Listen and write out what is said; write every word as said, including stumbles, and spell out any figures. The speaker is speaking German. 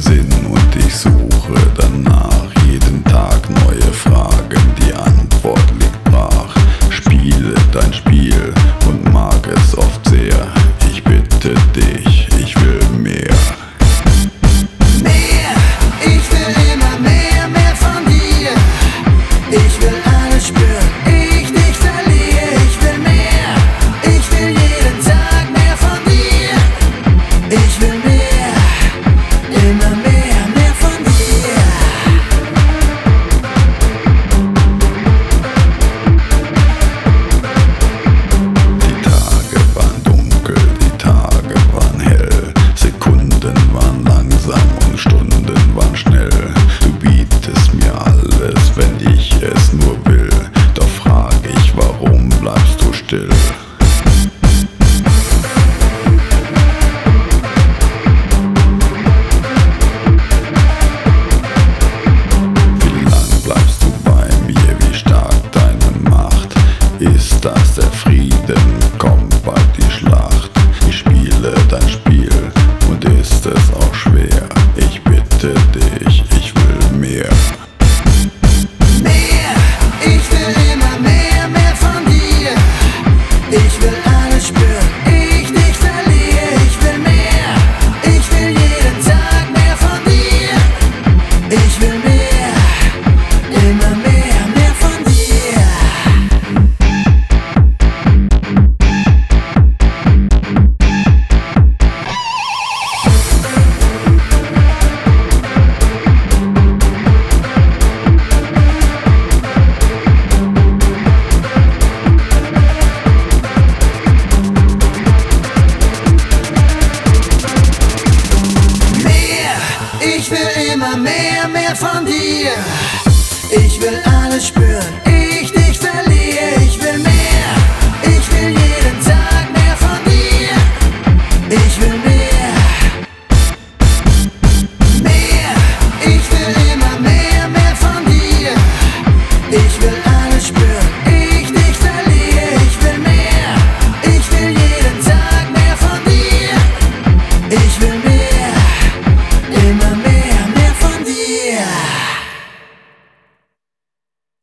Sinn und ich suche danach. Jeden Tag neue Fragen, die Antwort liegt brach. Spiele dein Spiel und mag es oft sehr. Ich bitte dich, ich will mehr. Mehr, ich will immer mehr, mehr von dir. Ich will alles spüren, ich dich verliere. Ich will mehr, ich will jeden Tag mehr von dir. Ich will mehr, immer mehr, mehr von dir. Die Tage waren dunkel, die Tage waren hell. Sekunden waren langsam und Stunden waren schnell. Du bietest mir alles, wenn ich es nur will. Doch frag ich, warum bleibst du still? Wie lang bleibst du bei mir? Wie stark deine Macht? Ist das der Frieden? Kommt bald die Schlacht. Ich spiele dein Spiel und ist es auch schwer. Ich bitte dich, ich will mehr. Mehr, ich will immer mehr, mehr von dir. Ich will alles spüren, ich dich verliere. Ich will mehr, ich will jeden Tag mehr von dir. Ich will mehr, immer mehr, mehr von dir. Mehr, ich will immer mehr, mehr von dir. Ich will alles spüren.